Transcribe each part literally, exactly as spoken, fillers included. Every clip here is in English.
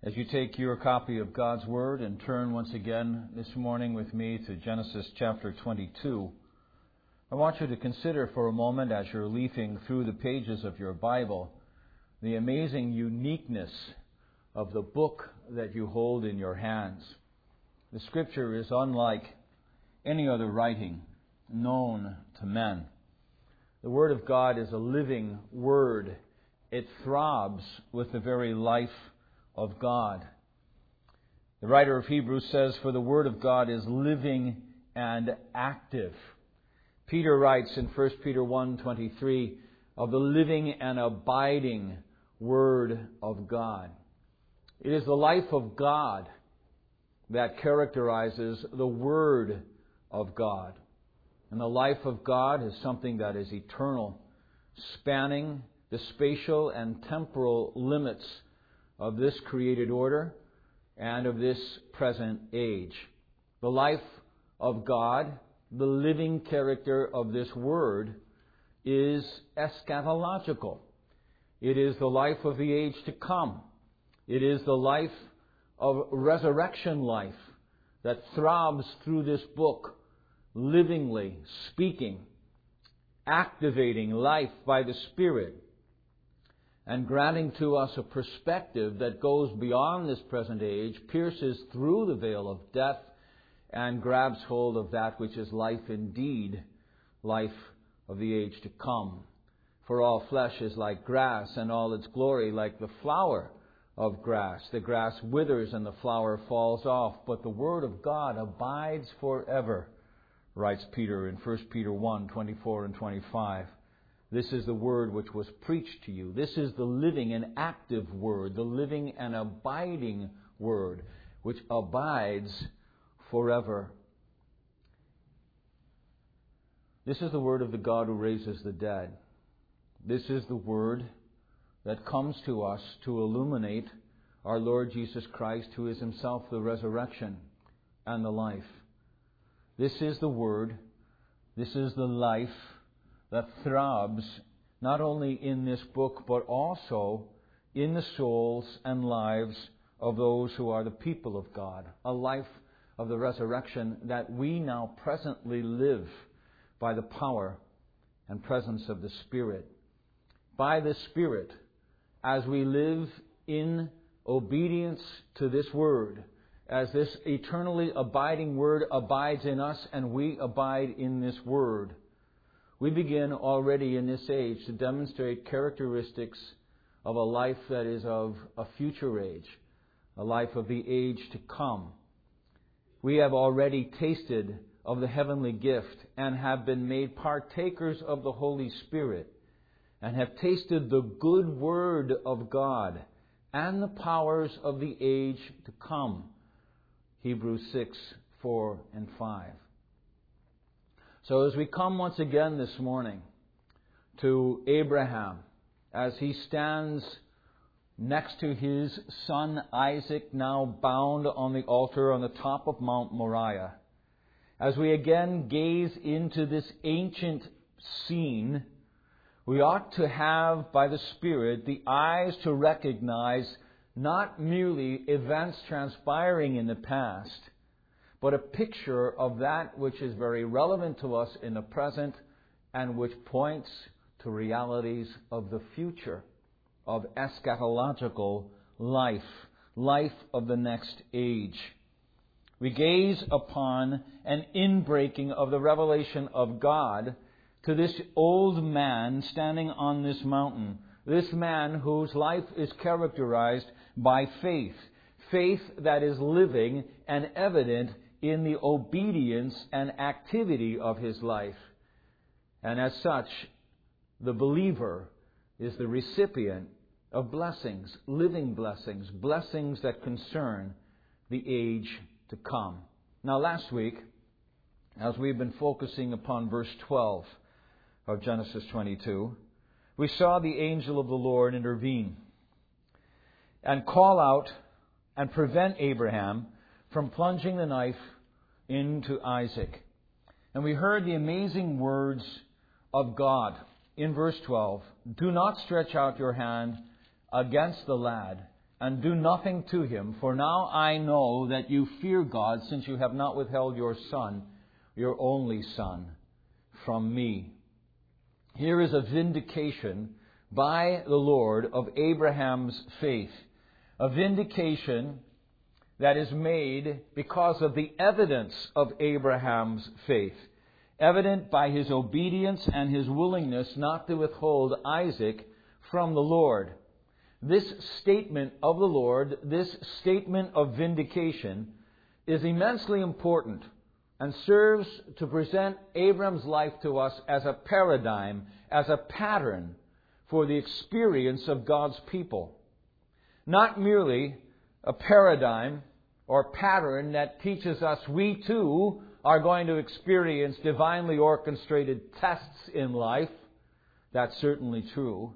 As you take your copy of God's Word and turn once again this morning with me to Genesis chapter twenty-two, I want you to consider for a moment, as you're leafing through the pages of your Bible, the amazing uniqueness of the book that you hold in your hands. The Scripture is unlike any other writing known to men. The Word of God is a living Word. It throbs with the very life of God. The writer of Hebrews says, "For the Word of God is living and active." Peter writes in First Peter one twenty-three of the living and abiding Word of God. It is the life of God that characterizes the Word of God. And the life of God is something that is eternal, spanning the spatial and temporal limits of this created order and of this present age. The life of God, the living character of this Word, is eschatological. It is the life of the age to come. It is the life of resurrection life that throbs through this book, livingly speaking, activating life by the Spirit, and granting to us a perspective that goes beyond this present age, pierces through the veil of death, and grabs hold of that which is life indeed, life of the age to come. For all flesh is like grass, and all its glory like the flower of grass. The grass withers and the flower falls off, but the Word of God abides forever, writes Peter in First Peter one twenty-four and twenty-five. This is the Word which was preached to you. This is the living and active Word, the living and abiding Word, which abides forever. This is the Word of the God who raises the dead. This is the Word that comes to us to illuminate our Lord Jesus Christ, who is Himself the resurrection and the life. This is the Word, this is the life that throbs not only in this book, but also in the souls and lives of those who are the people of God. A life of the resurrection that we now presently live by the power and presence of the Spirit. By the Spirit, as we live in obedience to this Word, as this eternally abiding Word abides in us and we abide in this Word, we begin already in this age to demonstrate characteristics of a life that is of a future age, a life of the age to come. We have already tasted of the heavenly gift and have been made partakers of the Holy Spirit and have tasted the good Word of God and the powers of the age to come. Hebrews six, four and five. So as we come once again this morning to Abraham, as he stands next to his son Isaac, now bound on the altar on the top of Mount Moriah, as we again gaze into this ancient scene, we ought to have, by the Spirit, the eyes to recognize not merely events transpiring in the past, but a picture of that which is very relevant to us in the present and which points to realities of the future, of eschatological life, life of the next age. We gaze upon an inbreaking of the revelation of God to this old man standing on this mountain, this man whose life is characterized by faith, faith that is living and evident in the obedience and activity of his life. And as such, the believer is the recipient of blessings, living blessings, blessings that concern the age to come. Now, last week, as we've been focusing upon verse twelve of Genesis twenty-two, we saw the angel of the Lord intervene and call out and prevent Abraham from plunging the knife into Isaac. And we heard the amazing words of God in verse twelve. Do not stretch out your hand against the lad and do nothing to him, for now I know that you fear God, since you have not withheld your Son, your only Son, from me. Here is a vindication by the Lord of Abraham's faith. A vindication that is made because of the evidence of Abraham's faith. Evident by his obedience and his willingness not to withhold Isaac from the Lord. This statement of the Lord, this statement of vindication, is immensely important and serves to present Abram's life to us as a paradigm, as a pattern for the experience of God's people. Not merely a paradigm or pattern that teaches us we too are going to experience divinely orchestrated tests in life. That's certainly true.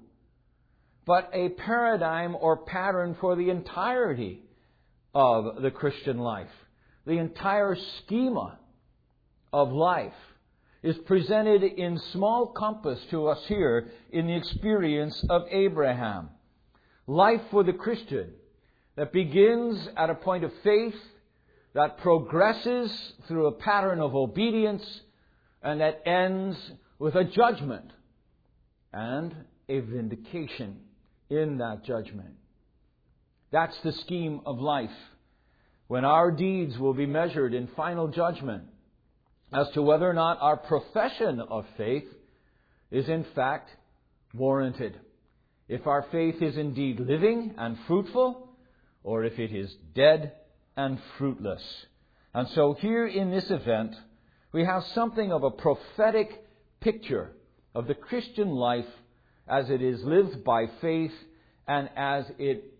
But a paradigm or pattern for the entirety of the Christian life. The entire schema of life is presented in small compass to us here in the experience of Abraham. Life for the Christian that begins at a point of faith, that progresses through a pattern of obedience, and that ends with a judgment and a vindication in that judgment. That's the scheme of life, when our deeds will be measured in final judgment as to whether or not our profession of faith is in fact warranted. If our faith is indeed living and fruitful, or if it is dead and fruitless. And so here in this event, we have something of a prophetic picture of the Christian life as it is lived by faith and as it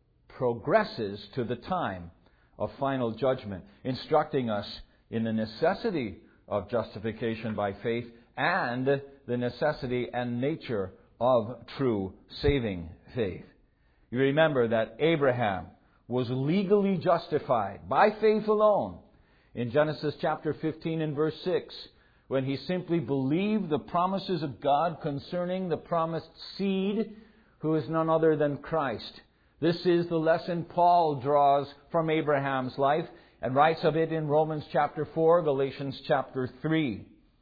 progresses to the time of final judgment, instructing us in the necessity of justification by faith and the necessity and nature of true saving faith. You remember that Abraham was legally justified by faith alone in Genesis chapter fifteen and verse six, when he simply believed the promises of God concerning the promised seed, who is none other than Christ. This is the lesson Paul draws from Abraham's life and writes of it in Romans chapter four, Galatians chapter three.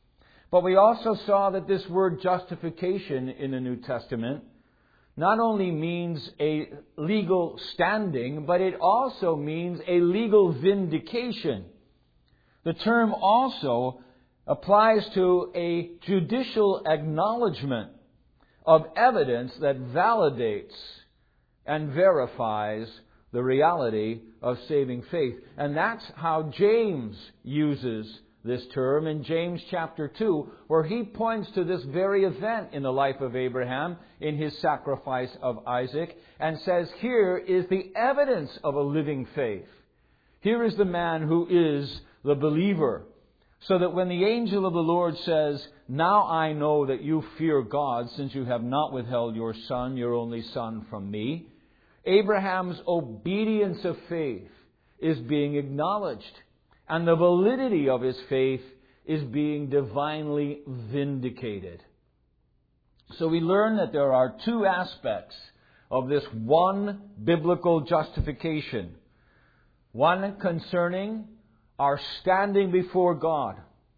But we also saw that this word justification in the New Testament not only means a legal standing, but it also means a legal vindication. The term also applies to a judicial acknowledgement of evidence that validates and verifies the reality of saving faith. And that's how James uses this term in James chapter two, where he points to this very event in the life of Abraham in his sacrifice of Isaac and says, here is the evidence of a living faith. Here is the man who is the believer. So that when the angel of the Lord says, now I know that you fear God, since you have not withheld your son, your only son, from me, Abraham's obedience of faith is being acknowledged. And the validity of his faith is being divinely vindicated. So we learn that there are two aspects of this one biblical justification. One concerning our standing before God.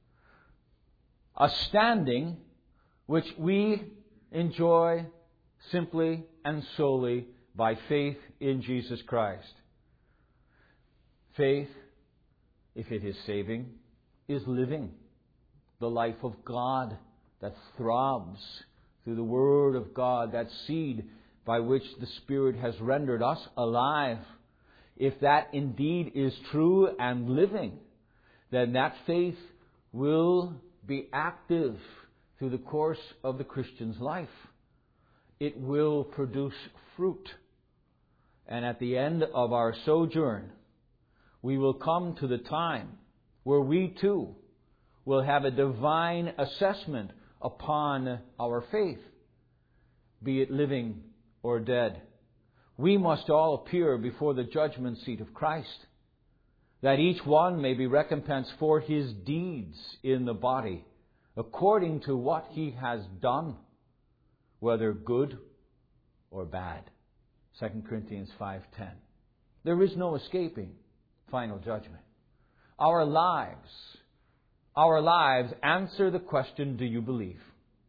A standing which we enjoy simply and solely by faith in Jesus Christ. Faith, if it is saving, is living. The life of God that throbs through the Word of God, that seed by which the Spirit has rendered us alive. If that indeed is true and living, then that faith will be active through the course of the Christian's life. It will produce fruit. And at the end of our sojourn, we will come to the time where we too will have a divine assessment upon our faith, be it living or dead. We must all appear before the judgment seat of Christ, that each one may be recompensed for his deeds in the body, according to what he has done, whether good or bad. Second Corinthians five ten. There is no escaping final judgment. Our lives, our lives answer the question, do you believe?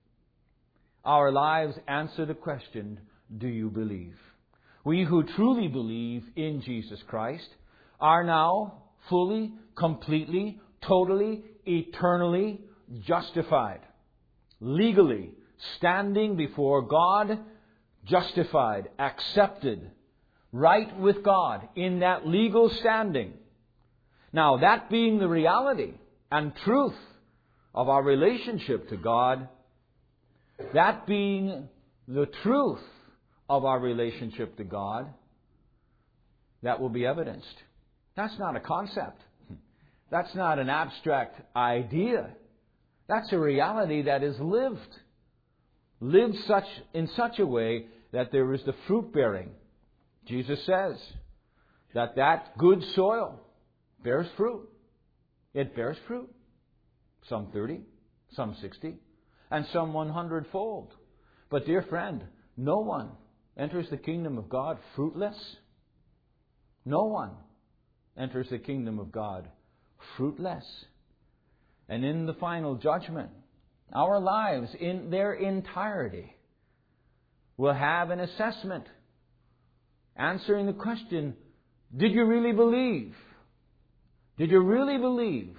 Our lives answer the question, do you believe? We who truly believe in Jesus Christ are now fully, completely, totally, eternally justified. Legally, standing before God, justified, accepted, right with God in that legal standing. Now, that being the reality and truth of our relationship to God, that being the truth of our relationship to God, that will be evidenced. That's not a concept. That's not an abstract idea. That's a reality that is lived. Lived such in such a way that there is the fruit bearing. Jesus says that that good soil bears fruit. It bears fruit. Some thirty, some sixty, and some one hundred fold. But dear friend, no one enters the kingdom of God fruitless. No one enters the kingdom of God fruitless. And in the final judgment, our lives in their entirety will have an assessment answering the question, did you really believe? Did you really believe?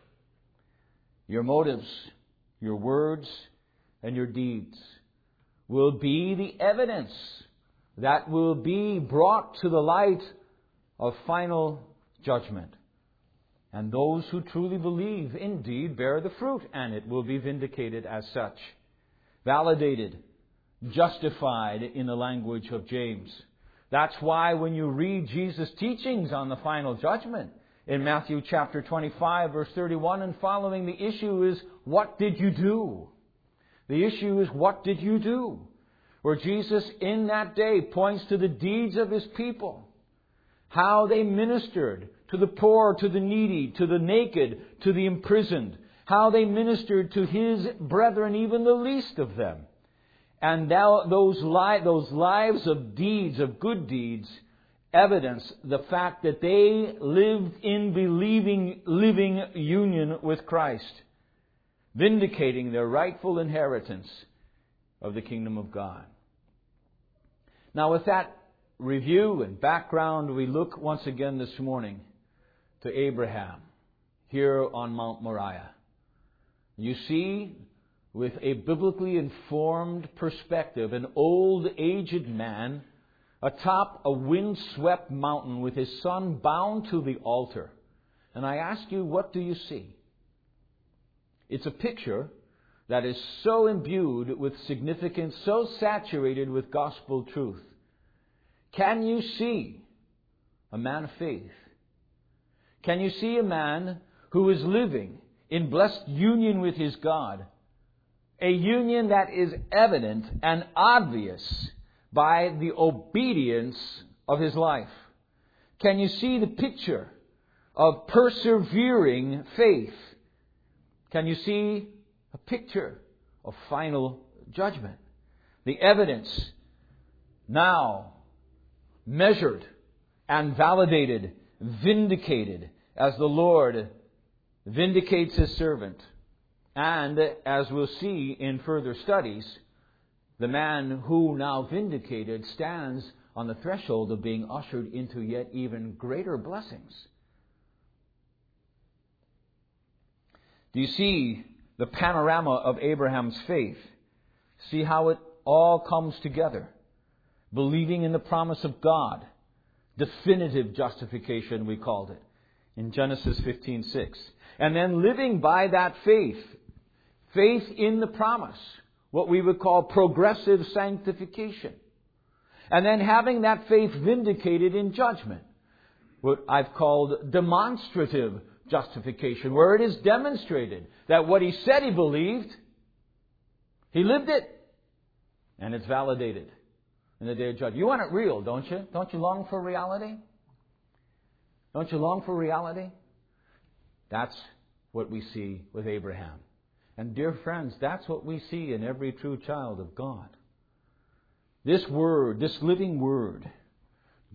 Your motives, your words, and your deeds will be the evidence that will be brought to the light of final judgment. And those who truly believe indeed bear the fruit, and it will be vindicated as such. Validated, justified in the language of James. That's why when you read Jesus' teachings on the final judgment, in Matthew chapter twenty-five, verse thirty-one and following, the issue is, what did you do? The issue is, what did you do? Where Jesus in that day points to the deeds of His people. How they ministered to the poor, to the needy, to the naked, to the imprisoned. How they ministered to His brethren, even the least of them. And now those, li- those lives of deeds, of good deeds, evidence the fact that they lived in believing, living union with Christ, vindicating their rightful inheritance of the kingdom of God. Now, with that review and background, we look once again this morning to Abraham here on Mount Moriah. You see, with a biblically informed perspective, an old, aged man atop a wind-swept mountain with his son bound to the altar. And I ask you, what do you see? It's a picture that is so imbued with significance, so saturated with gospel truth. Can you see a man of faith? Can you see a man who is living in blessed union with his God? A union that is evident and obvious by the obedience of his life. Can you see the picture of persevering faith? Can you see a picture of final judgment? The evidence now measured and validated, vindicated as the Lord vindicates His servant. And as we'll see in further studies, the man who now vindicated stands on the threshold of being ushered into yet even greater blessings. Do you see the panorama of Abraham's faith? See how it all comes together. Believing in the promise of God. Definitive justification, we called it, in Genesis fifteen six. And then living by that faith. Faith in the promise. What we would call progressive sanctification. And then having that faith vindicated in judgment. What I've called demonstrative justification, where it is demonstrated that what he said he believed, he lived it. And it's validated in the day of judgment. You want it real, don't you? Don't you long for reality? Don't you long for reality? That's what we see with Abraham. And dear friends, that's what we see in every true child of God. This Word, this living Word,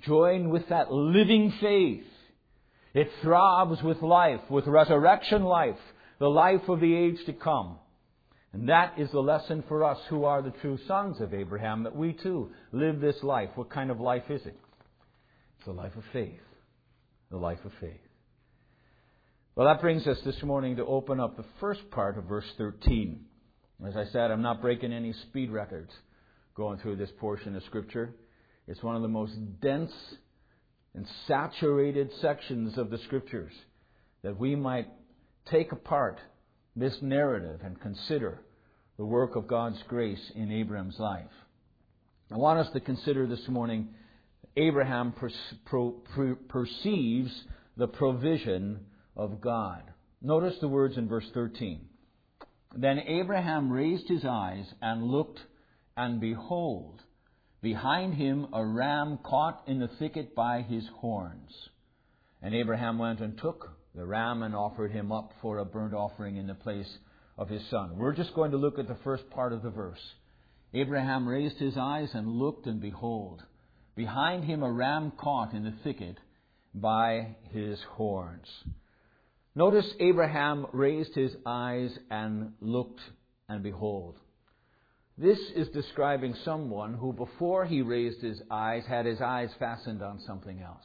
joined with that living faith. It throbs with life, with resurrection life, the life of the age to come. And that is the lesson for us who are the true sons of Abraham, that we too live this life. What kind of life is it? It's the life of faith. The life of faith. Well, that brings us this morning to open up the first part of verse thirteen. As I said, I'm not breaking any speed records going through this portion of Scripture. It's one of the most dense and saturated sections of the Scriptures, that we might take apart this narrative and consider the work of God's grace in Abraham's life. I want us to consider this morning Abraham per- per- per- perceives the provision of God. Notice the words in verse thirteen. Then Abraham raised his eyes and looked, and behold, behind him a ram caught in the thicket by his horns. And Abraham went and took the ram and offered him up for a burnt offering in the place of his son. We're just going to look at the first part of the verse. Abraham raised his eyes and looked, and behold, behind him a ram caught in the thicket by his horns. Notice Abraham raised his eyes and looked, and behold. This is describing someone who, before he raised his eyes, had his eyes fastened on something else.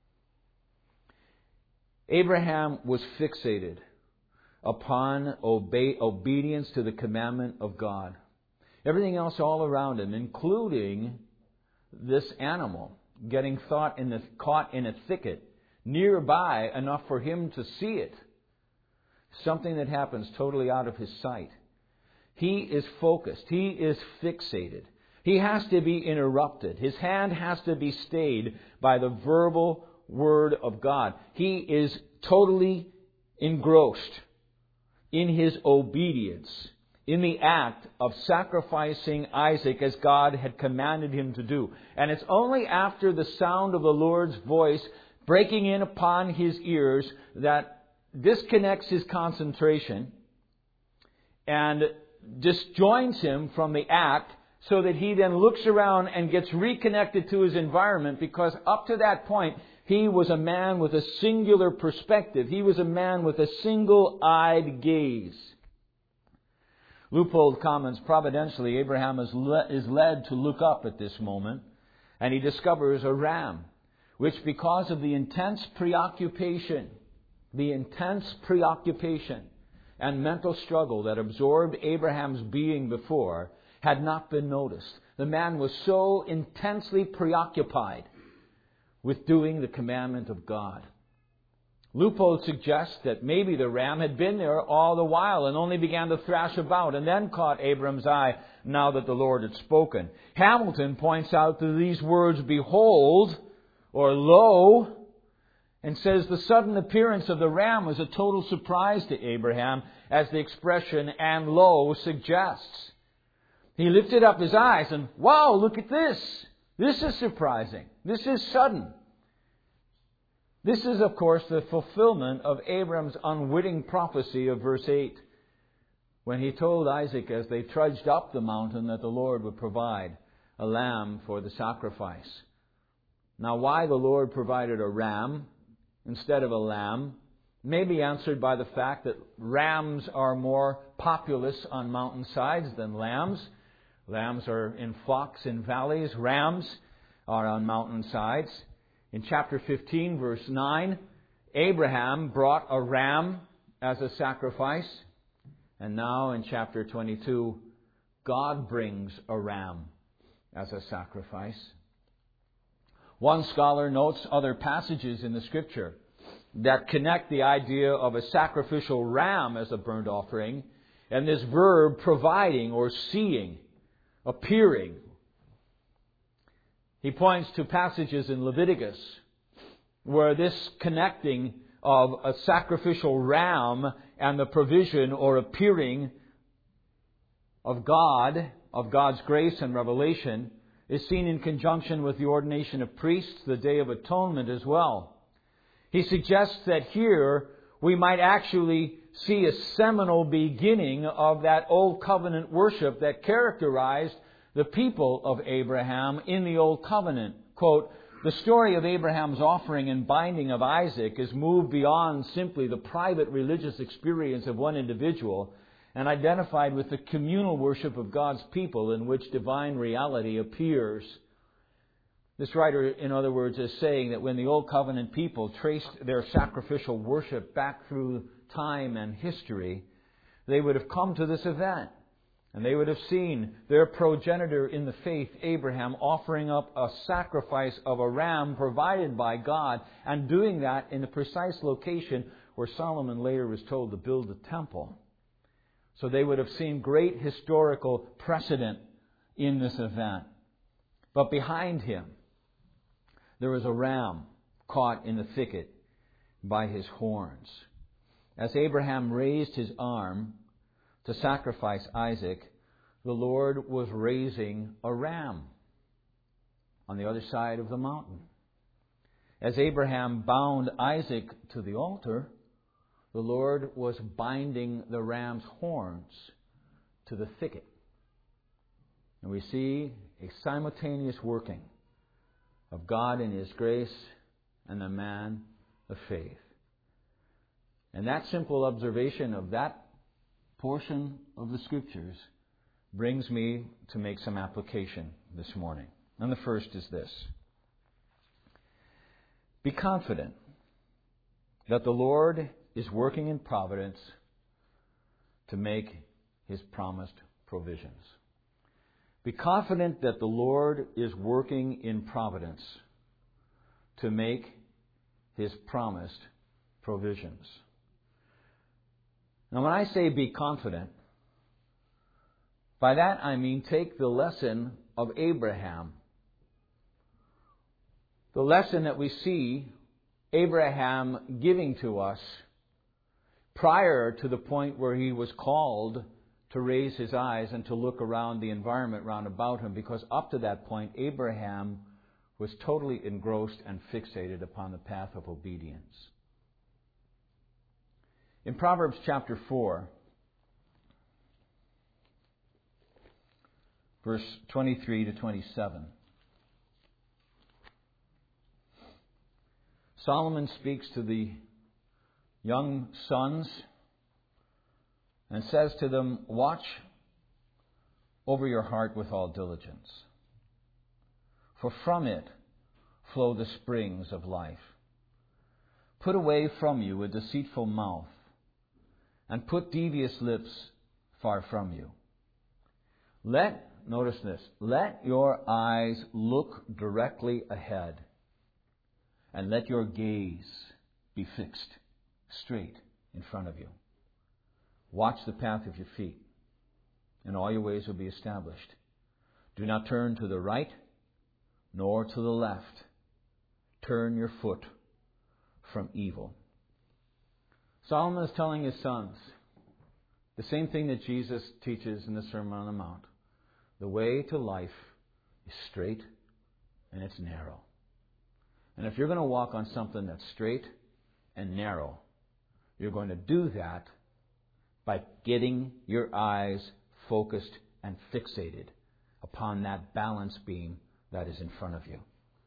Abraham was fixated upon obe- obedience to the commandment of God. Everything else all around him, including this animal, getting caught in, the, caught in a thicket nearby enough for him to see it. Something that happens totally out of his sight. He is focused. He is fixated. He has to be interrupted. His hand has to be stayed by the verbal Word of God. He is totally engrossed in his obedience, in the act of sacrificing Isaac as God had commanded him to do. And it's only after the sound of the Lord's voice breaking in upon his ears that disconnects his concentration and disjoins him from the act, so that he then looks around and gets reconnected to his environment, because up to that point he was a man with a singular perspective. He was a man with a single-eyed gaze. Leupold comments, providentially, Abraham is, le- is led to look up at this moment, and he discovers a ram, which, because of the intense preoccupation, the intense preoccupation and mental struggle that absorbed Abraham's being before, had not been noticed. The man was so intensely preoccupied with doing the commandment of God. Leupold suggests that maybe the ram had been there all the while and only began to thrash about and then caught Abram's eye now that the Lord had spoken. Hamilton points out that these words, behold, or lo, and says the sudden appearance of the ram was a total surprise to Abraham, as the expression and lo suggests. He lifted up his eyes and, wow, look at this. This is surprising. This is sudden. This is, of course, the fulfillment of Abram's unwitting prophecy of verse eight, when he told Isaac as they trudged up the mountain that the Lord would provide a lamb for the sacrifice. Now, why the Lord provided a ram instead of a lamb may be answered by the fact that rams are more populous on mountainsides than lambs. Lambs are in flocks in valleys. Rams are on mountainsides. In chapter fifteen, verse nine, Abraham brought a ram as a sacrifice. And now in chapter twenty-two, God brings a ram as a sacrifice. One scholar notes other passages in the Scripture that connect the idea of a sacrificial ram as a burnt offering and this verb providing or seeing, appearing. He points to passages in Leviticus where this connecting of a sacrificial ram and the provision or appearing of God, of God's grace and revelation, is seen in conjunction with the ordination of priests, the Day of Atonement as well. He suggests that here we might actually see a seminal beginning of that Old Covenant worship that characterized the people of Abraham in the Old Covenant. Quote, The story of Abraham's offering and binding of Isaac is moved beyond simply the private religious experience of one individual and identified with the communal worship of God's people in which divine reality appears. This writer, in other words, is saying that when the Old Covenant people traced their sacrificial worship back through time and history, they would have come to this event. And they would have seen their progenitor in the faith, Abraham, offering up a sacrifice of a ram provided by God, and doing that in the precise location where Solomon later was told to build the temple. So they would have seen great historical precedent in this event. But behind him, there was a ram caught in the thicket by his horns. As Abraham raised his arm to sacrifice Isaac, the Lord was raising a ram on the other side of the mountain. As Abraham bound Isaac to the altar, the Lord was binding the ram's horns to the thicket. And we see a simultaneous working of God in His grace and the man of faith. And that simple observation of that portion of the Scriptures brings me to make some application this morning. And the first is this: be confident that the Lord is working in providence to make His promised provisions. Be confident that the Lord is working in providence to make His promised provisions. Now, when I say be confident, by that I mean take the lesson of Abraham. The lesson that we see Abraham giving to us prior to the point where he was called to raise his eyes and to look around the environment round about him, because up to that point Abraham was totally engrossed and fixated upon the path of obedience. In Proverbs chapter four, verse twenty-three to twenty-seven, Solomon speaks to the young sons and says to them, "Watch over your heart with all diligence, for from it flow the springs of life. Put away from you a deceitful mouth, and put devious lips far from you. Let, notice this, let your eyes look directly ahead, and let your gaze be fixed straight in front of you. Watch the path of your feet, and all your ways will be established. Do not turn to the right, nor to the left. Turn your foot from evil." Solomon is telling his sons the same thing that Jesus teaches in the Sermon on the Mount. The way to life is straight and it's narrow. And if you're going to walk on something that's straight and narrow, you're going to do that by getting your eyes focused and fixated upon that balance beam that is in front of you.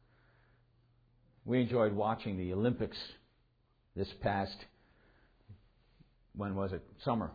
We enjoyed watching the Olympics this past, when was it? Summer.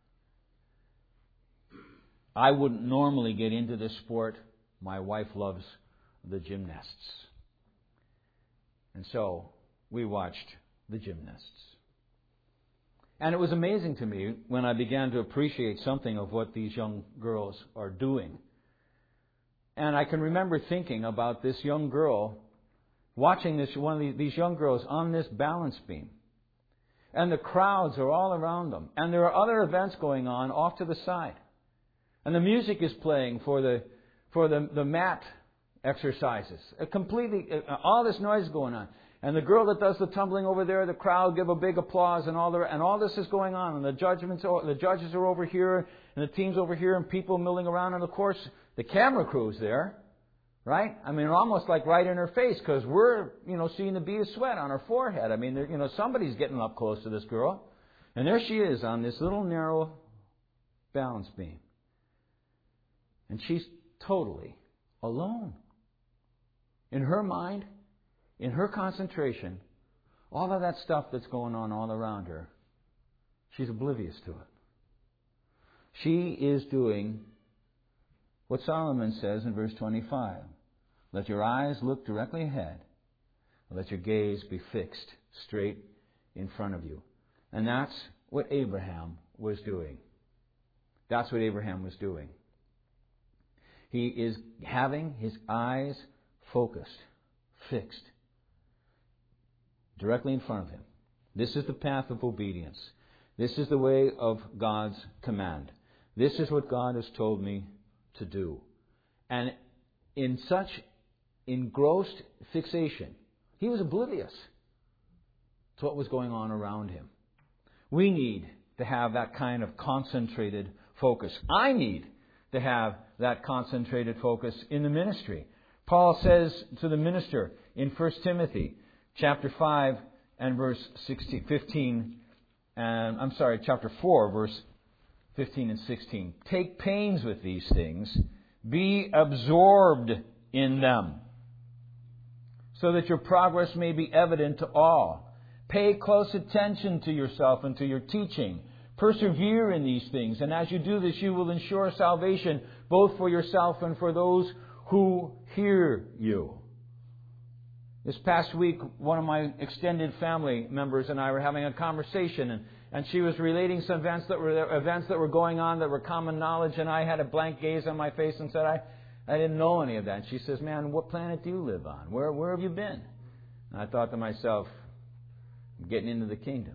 I wouldn't normally get into this sport. My wife loves the gymnasts. And so we watched the gymnasts. And it was amazing to me when I began to appreciate something of what these young girls are doing. And I can remember thinking about this young girl, watching this one of these young girls on this balance beam. And the crowds are all around them. And there are other events going on off to the side. And the music is playing for the for the, the mat exercises. A completely, all this noise is going on. And the girl that does the tumbling over there, the crowd give a big applause, and all the and all this is going on. And the judgments, the judges are over here, and the team's over here, and people milling around. And of course, the camera crew's there, right? I mean, almost like right in her face, because we're, you know, seeing the bead of sweat on her forehead. I mean, you know, somebody's getting up close to this girl, and there she is on this little narrow balance beam, and she's totally alone. In her mind, in her concentration, all of that stuff that's going on all around her, she's oblivious to it. She is doing what Solomon says in verse twenty-five. Let your eyes look directly ahead. Let your gaze be fixed straight in front of you. And that's what Abraham was doing. That's what Abraham was doing. He is having his eyes focused, fixed, directly in front of him. This is the path of obedience. This is the way of God's command. This is what God has told me to do. And in such engrossed fixation, he was oblivious to what was going on around him. We need to have that kind of concentrated focus. I need to have that concentrated focus in the ministry. Paul says to the minister in First Timothy chapter five and verse sixteen, fifteen, and I'm sorry, chapter four, verse fifteen and sixteen. Take pains with these things, be absorbed in them, so that your progress may be evident to all. Pay close attention to yourself and to your teaching. Persevere in these things, and as you do this, you will ensure salvation both for yourself and for those who hear you. This past week, one of my extended family members and I were having a conversation, and, and she was relating some events that were events that were going on that were common knowledge, and I had a blank gaze on my face and said, I, I didn't know any of that. And she says, man, what planet do you live on? Where, where have you been? And I thought to myself, I'm getting into the kingdom.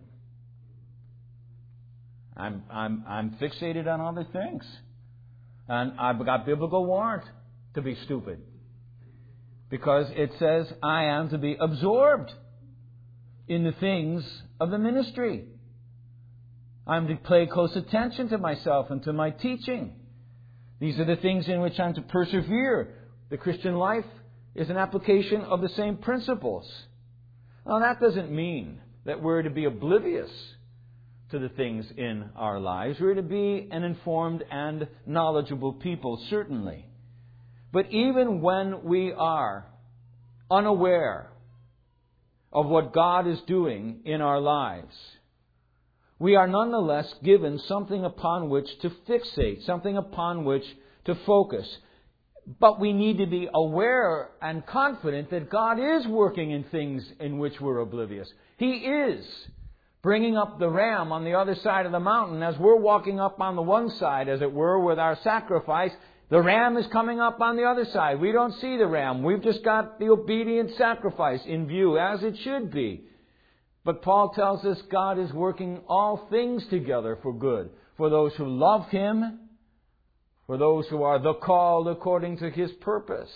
I'm I'm I'm fixated on other things. And I've got biblical warrant to be stupid. Because it says I am to be absorbed in the things of the ministry. I'm to pay close attention to myself and to my teaching. These are the things in which I'm to persevere. The Christian life is an application of the same principles. Now that doesn't mean that we're to be oblivious to the things in our lives. We're to be an informed and knowledgeable people, certainly. But even when we are unaware of what God is doing in our lives, we are nonetheless given something upon which to fixate, something upon which to focus. But we need to be aware and confident that God is working in things in which we're oblivious. He is bringing up the ram on the other side of the mountain. As we're walking up on the one side, as it were, with our sacrifice, the ram is coming up on the other side. We don't see the ram. We've just got the obedient sacrifice in view, as it should be. But Paul tells us God is working all things together for good, for those who love Him, for those who are the called according to His purpose.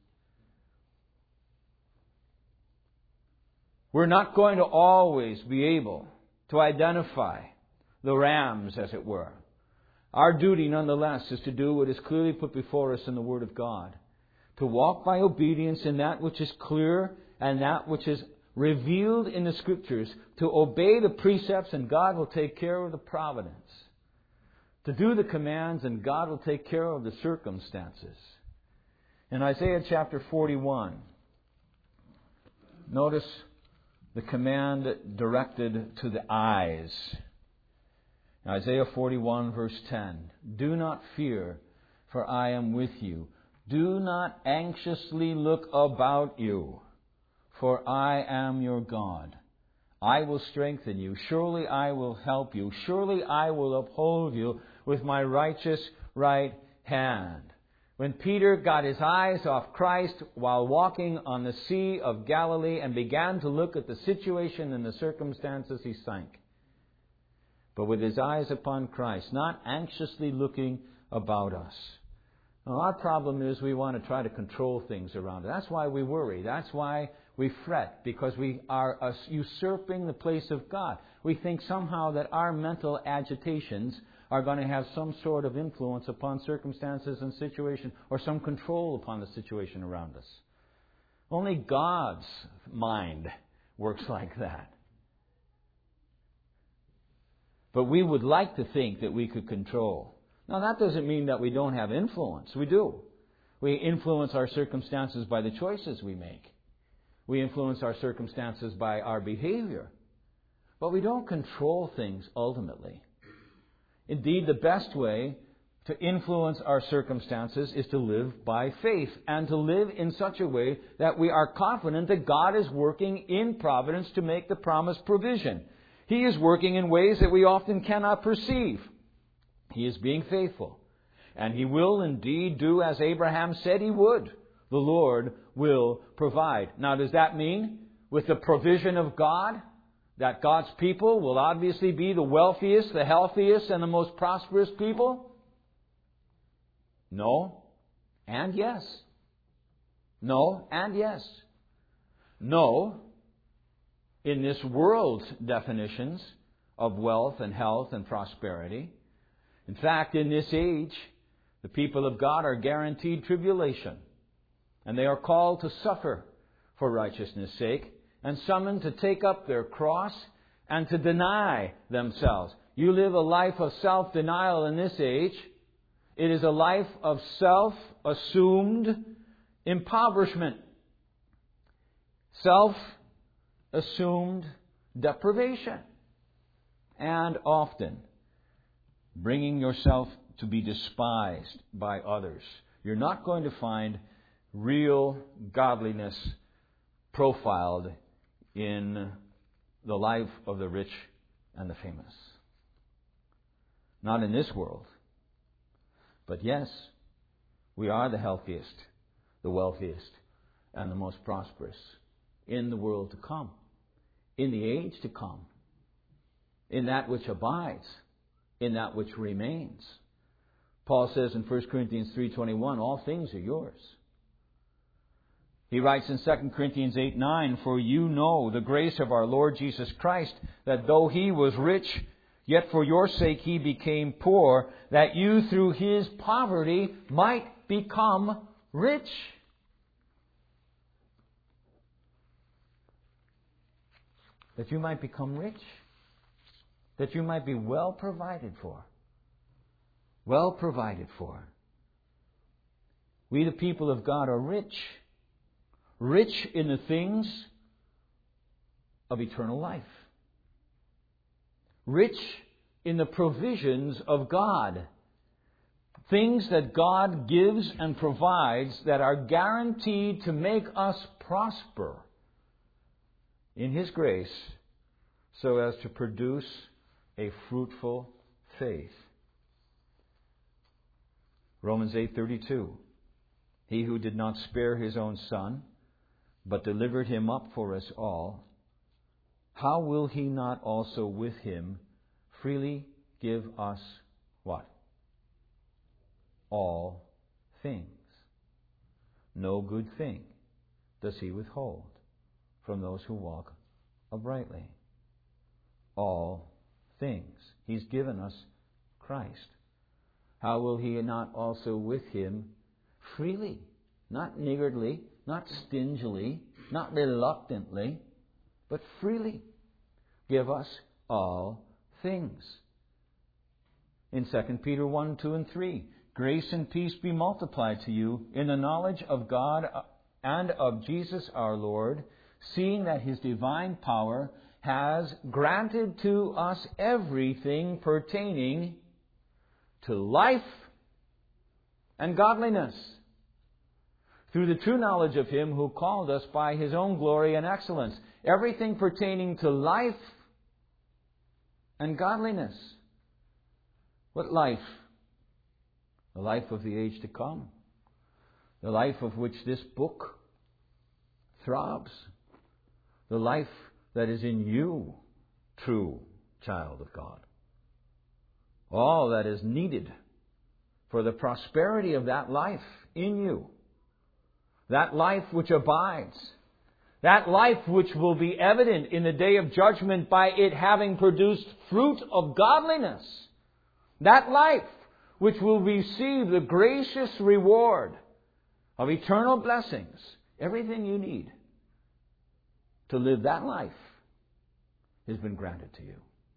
We're not going to always be able to identify the rams, as it were. Our duty, nonetheless, is to do what is clearly put before us in the Word of God. To walk by obedience in that which is clear and that which is revealed in the Scriptures. To obey the precepts, and God will take care of the providence. To do the commands, and God will take care of the circumstances. In Isaiah chapter forty-one, notice the command directed to the eyes. Isaiah forty-one verse ten. Do not fear, for I am with you. Do not anxiously look about you, for I am your God. I will strengthen you. Surely I will help you. Surely I will uphold you with my righteous right hand. When Peter got his eyes off Christ while walking on the Sea of Galilee and began to look at the situation and the circumstances, he sank. But with his eyes upon Christ, not anxiously looking about us. Now, our problem is we want to try to control things around us. That's why we worry. That's why we fret, because we are usurping the place of God. We think somehow that our mental agitations are going to have some sort of influence upon circumstances and situation, or some control upon the situation around us. Only God's mind works like that. But we would like to think that we could control. Now, that doesn't mean that we don't have influence. We do. We influence our circumstances by the choices we make. We influence our circumstances by our behavior. But we don't control things ultimately. Indeed, the best way to influence our circumstances is to live by faith, and to live in such a way that we are confident that God is working in providence to make the promised provision. He is working in ways that we often cannot perceive. He is being faithful. And He will indeed do as Abraham said He would. The Lord will provide. Now, does that mean with the provision of God that God's people will obviously be the wealthiest, the healthiest, and the most prosperous people? No, and yes. No, and yes. No, in this world's definitions of wealth and health and prosperity. In fact, in this age, the people of God are guaranteed tribulation. And they are called to suffer for righteousness' sake, and summoned to take up their cross and to deny themselves. You live a life of self-denial in this age. It is a life of self-assumed impoverishment, self-assumed deprivation, and often bringing yourself to be despised by others. You're not going to find real godliness profiled in the life of the rich and the famous. Not in this world. But yes, we are the healthiest, the wealthiest, and the most prosperous in the world to come, in the age to come, in that which abides, in that which remains. Paul says in First Corinthians three twenty-one, all things are yours. He writes in Second Corinthians eight nine, for you know the grace of our Lord Jesus Christ, that though He was rich, yet for your sake He became poor, that you through His poverty might become rich. That you might become rich. That you might be well provided for. Well provided for. We, the people of God, are rich. Rich in the things of eternal life. Rich in the provisions of God. Things that God gives and provides that are guaranteed to make us prosper in His grace so as to produce a fruitful faith. Romans eight thirty-two. He who did not spare His own Son, but delivered Him up for us all, how will He not also with Him freely give us what? All things. No good thing does He withhold from those who walk uprightly. All things. He's given us Christ. How will He not also with Him freely, not niggardly, not stingily, not reluctantly, but freely give us all things? In Second Peter one, two, and three, grace and peace be multiplied to you in the knowledge of God and of Jesus our Lord, seeing that His divine power has granted to us everything pertaining to life and godliness, through the true knowledge of Him who called us by His own glory and excellence. Everything pertaining to life and godliness. What life? The life of the age to come. The life of which this book throbs. The life that is in you, true child of God. All that is needed for the prosperity of that life in you. That life which abides. That life which will be evident in the day of judgment by it having produced fruit of godliness. That life which will receive the gracious reward of eternal blessings. Everything you need to live that life has been granted to you.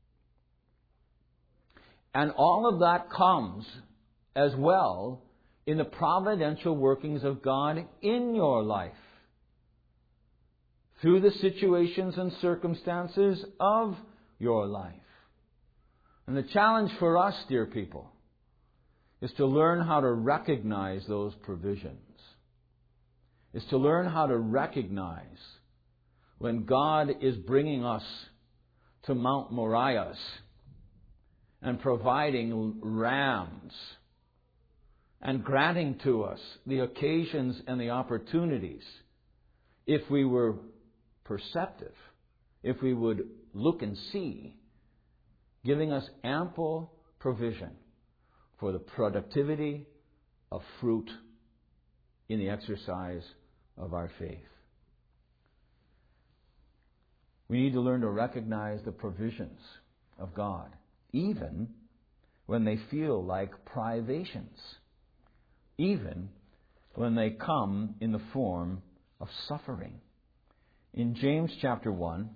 And all of that comes as well in the providential workings of God in your life. through the situations and circumstances of your life. And the challenge for us, dear people, is to learn how to recognize those provisions. Is to learn how to recognize when God is bringing us to Mount Moriah and providing rams and granting to us the occasions and the opportunities, if we were perceptive, if we would look and see, giving us ample provision for the productivity of fruit in the exercise of our faith. We need to learn to recognize the provisions of God, even when they feel like privations, even when they come in the form of suffering. In James chapter one,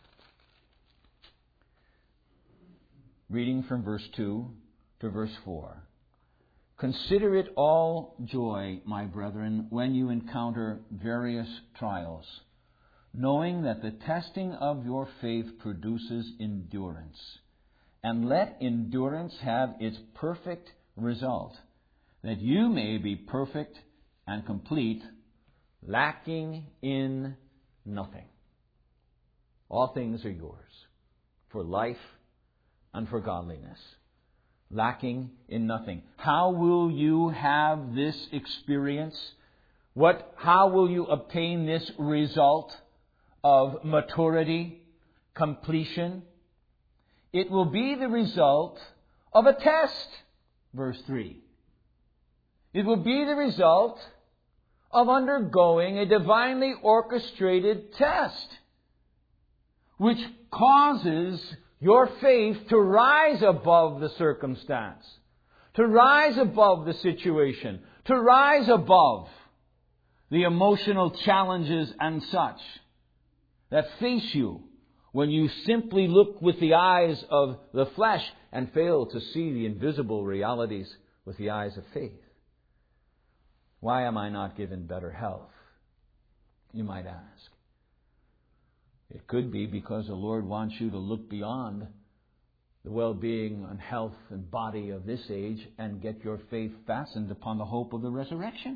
reading from verse two to verse four, "Consider it all joy, my brethren, when you encounter various trials, knowing that the testing of your faith produces endurance. And let endurance have its perfect result, that you may be perfect and complete, lacking in nothing." All things are yours, for life and for godliness, lacking in nothing. How will you have this experience? What? How will you obtain this result of maturity, completion? It will be the result of a test. Verse three. It will be the result of undergoing a divinely orchestrated test, which causes your faith to rise above the circumstance, to rise above the situation, to rise above the emotional challenges and such that face you when you simply look with the eyes of the flesh and fail to see the invisible realities with the eyes of faith. Why am I not given better health? You might ask. It could be because the Lord wants you to look beyond the well-being and health and body of this age and get your faith fastened upon the hope of the resurrection.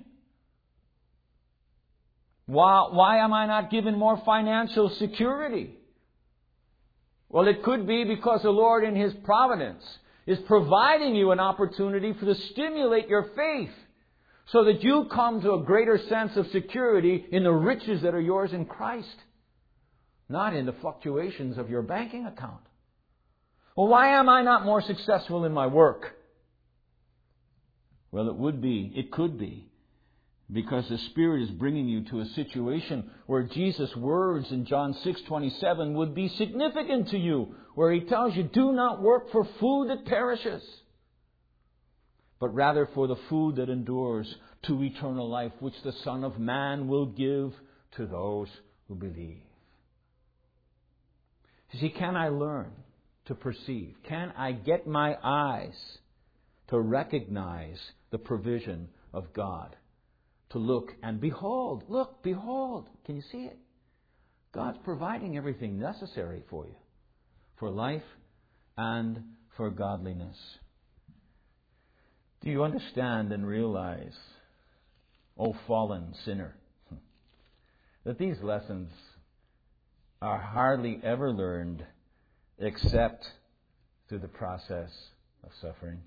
Why, why am I not given more financial security? Well, it could be because the Lord in His providence is providing you an opportunity for to stimulate your faith so that you come to a greater sense of security in the riches that are yours in Christ, not in the fluctuations of your banking account. Well, why am I not more successful in my work? Well, it would be, it could be, because the Spirit is bringing you to a situation where Jesus' words in John six twenty-seven would be significant to you, where He tells you, do not work for food that perishes, but rather for the food that endures to eternal life, which the Son of Man will give to those who believe. You see, can I learn to perceive? Can I get my eyes to recognize the provision of God? To look and behold, look, behold. Can you see it? God's providing everything necessary for you, for life and for godliness. Do you understand and realize, O fallen sinner, that these lessons are hardly ever learned except through the process of suffering,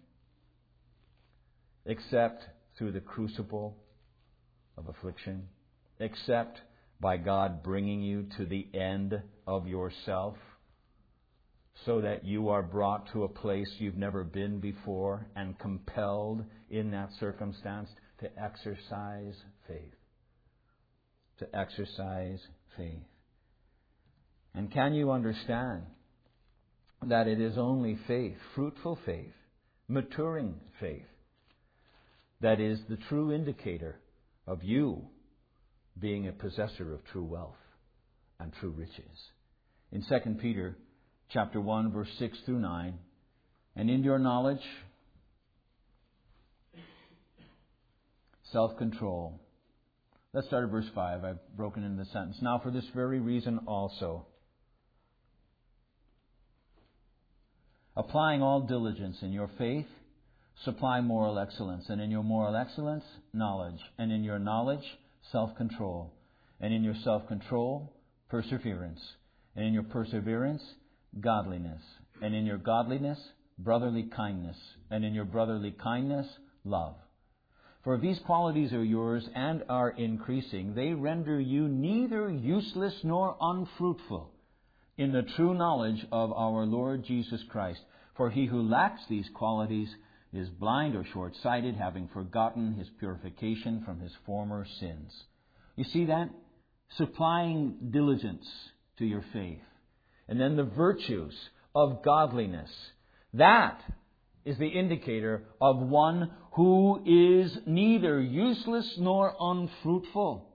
except through the crucible of affliction, except by God bringing you to the end of yourself so that you are brought to a place you've never been before and compelled in that circumstance to exercise faith. To exercise faith. And can you understand that it is only faith, fruitful faith, maturing faith, that is the true indicator of you being a possessor of true wealth and true riches? In Second Peter chapter one, verse six through nine, and in your knowledge, self-control, Let's start at verse five. I've broken into the sentence. Now for this very reason also, applying all diligence in your faith, supply moral excellence, and in your moral excellence, knowledge, and in your knowledge, self-control, and in your self-control, perseverance, and in your perseverance, godliness, and in your godliness, brotherly kindness, and in your brotherly kindness, love. For if these qualities are yours and are increasing, they render you neither useless nor unfruitful in the true knowledge of our Lord Jesus Christ. For he who lacks these qualities is blind or short-sighted, having forgotten his purification from his former sins. You see that? Supplying diligence to your faith. And then the virtues of godliness. That is the indicator of one who is neither useless nor unfruitful.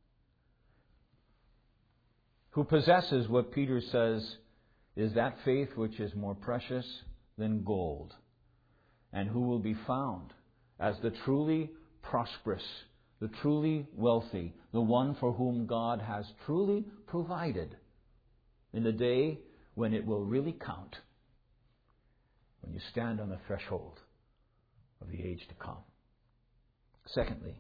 Who possesses what Peter says is that faith which is more precious than gold. And who will be found as the truly prosperous, the truly wealthy, the one for whom God has truly provided in the day when it will really count, when you stand on the threshold of the age to come. Secondly,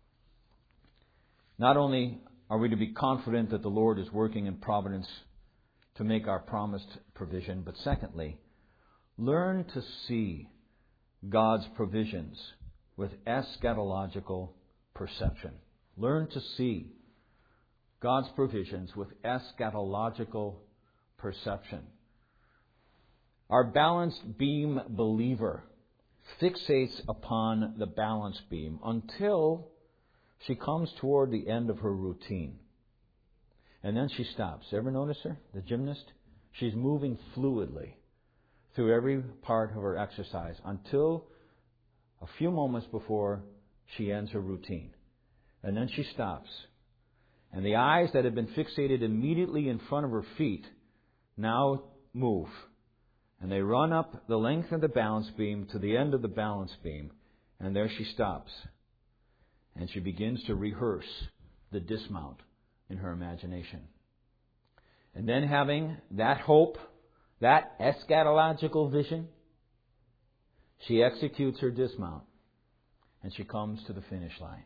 not only are we to be confident that the Lord is working in providence to make our promised provision, but secondly, learn to see God's provisions with eschatological perception. Learn to see God's provisions with eschatological perception. Our balanced beam believer fixates upon the balance beam until she comes toward the end of her routine. And then she stops. Ever notice her? The gymnast? She's moving fluidly through every part of her exercise until a few moments before she ends her routine. And then she stops. And the eyes that have been fixated immediately in front of her feet now move. And they run up the length of the balance beam to the end of the balance beam. And there she stops. And she begins to rehearse the dismount in her imagination. And then having that hope, that eschatological vision, she executes her dismount. And she comes to the finish line.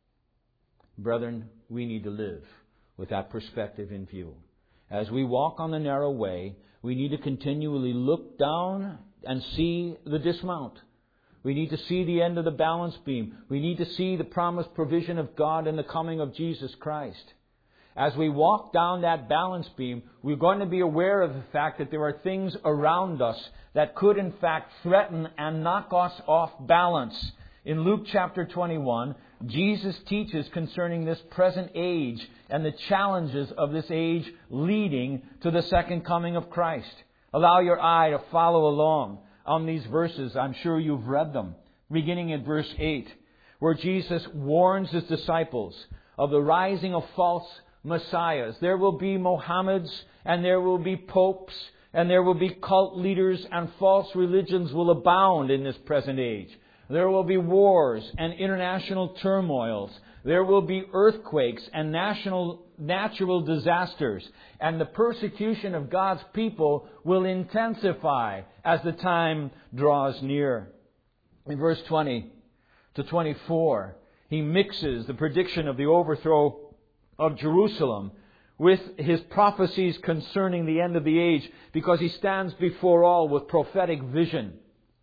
Brethren, we need to live with that perspective in view. As we walk on the narrow way, we need to continually look down and see the dismount. We need to see the end of the balance beam. We need to see the promised provision of God and the coming of Jesus Christ. As we walk down that balance beam, we're going to be aware of the fact that there are things around us that could in fact threaten and knock us off balance. In Luke chapter twenty-one, Jesus teaches concerning this present age and the challenges of this age leading to the second coming of Christ. Allow your eye to follow along on these verses. I'm sure you've read them. Beginning at verse eight, where Jesus warns His disciples of the rising of false messiahs. There will be Mohammeds and there will be popes and there will be cult leaders and false religions will abound in this present age. There will be wars and international turmoils. There will be earthquakes and national natural disasters. And the persecution of God's people will intensify as the time draws near. In verse twenty to twenty-four, He mixes the prediction of the overthrow of Jerusalem with His prophecies concerning the end of the age, because He stands before all with prophetic vision.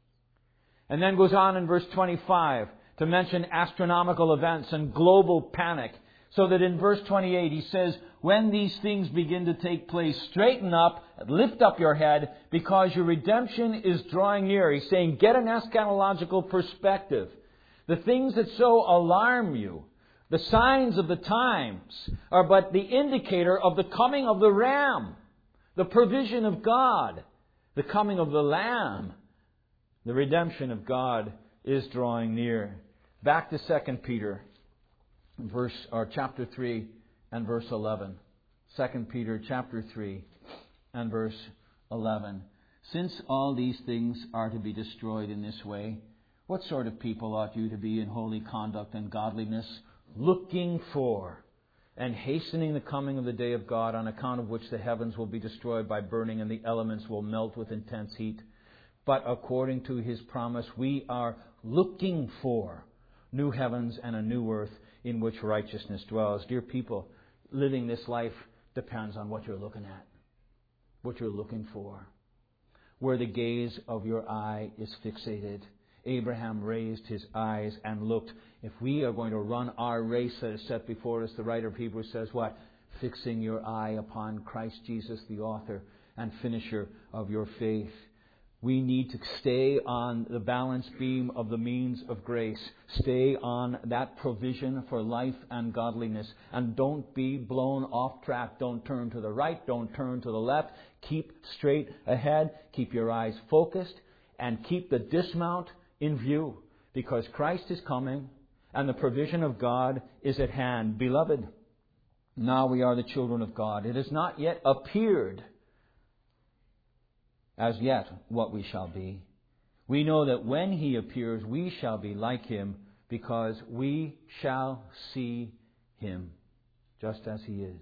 And then goes on in verse twenty-five to mention astronomical events and global panic. So that in verse twenty-eight He says, when these things begin to take place, straighten up, lift up your head, because your redemption is drawing near. He's saying, get an eschatological perspective. The things that so alarm you, the signs of the times, are but the indicator of the coming of the Ram, the provision of God, the coming of the Lamb. The redemption of God is drawing near. Back to Second Peter, verse or chapter three and verse eleven. Second Peter chapter three and verse eleven. Since all these things are to be destroyed in this way, what sort of people ought you to be in holy conduct and godliness, looking for, and hastening the coming of the day of God, on account of which the heavens will be destroyed by burning and the elements will melt with intense heat. But according to His promise, we are looking for new heavens and a new earth in which righteousness dwells. Dear people, living this life depends on what you're looking at, what you're looking for, where the gaze of your eye is fixated. Abraham raised his eyes and looked. If we are going to run our race that is set before us, the writer of Hebrews says what? Fixing your eye upon Christ Jesus, the author and finisher of your faith. We need to stay on the balance beam of the means of grace. Stay on that provision for life and godliness. And don't be blown off track. Don't turn to the right. Don't turn to the left. Keep straight ahead. Keep your eyes focused. And keep the dismount in view. Because Christ is coming and the provision of God is at hand. Beloved, now we are the children of God. It has not yet appeared as yet what we shall be. We know that when He appears, we shall be like Him, because we shall see Him just as He is.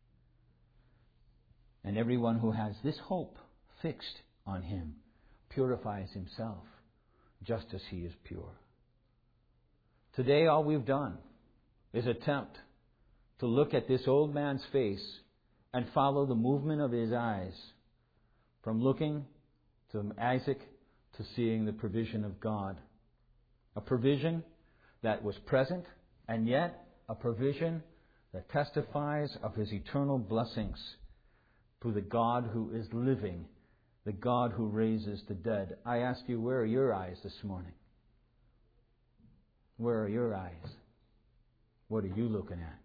And everyone who has this hope fixed on Him purifies himself just as He is pure. Today all we've done is attempt to look at this old man's face and follow the movement of his eyes, from looking to Isaac to seeing the provision of God. A provision that was present, and yet a provision that testifies of His eternal blessings through the God who is living, the God who raises the dead. I ask you, where are your eyes this morning? Where are your eyes? What are you looking at?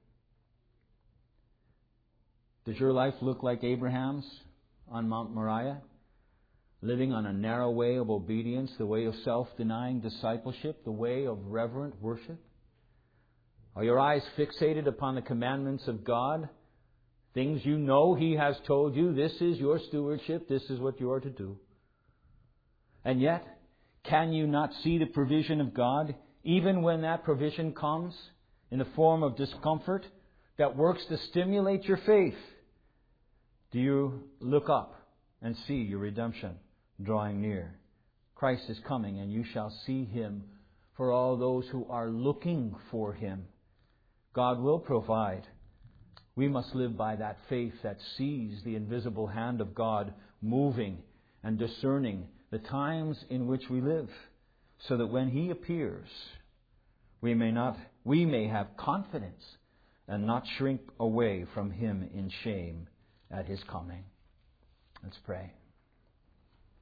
Does your life look like Abraham's on Mount Moriah? Living on a narrow way of obedience, the way of self-denying discipleship, the way of reverent worship? Are your eyes fixated upon the commandments of God? Things you know He has told you, this is your stewardship, this is what you are to do. And yet, can you not see the provision of God, even when that provision comes in the form of discomfort that works to stimulate your faith? Do you look up and see your redemption drawing near? Christ is coming, and you shall see Him for all those who are looking for Him. God will provide. We must live by that faith that sees the invisible hand of God moving and discerning the times in which we live, so that when He appears, we may not we may have confidence and not shrink away from Him in shame at His coming. Let's pray.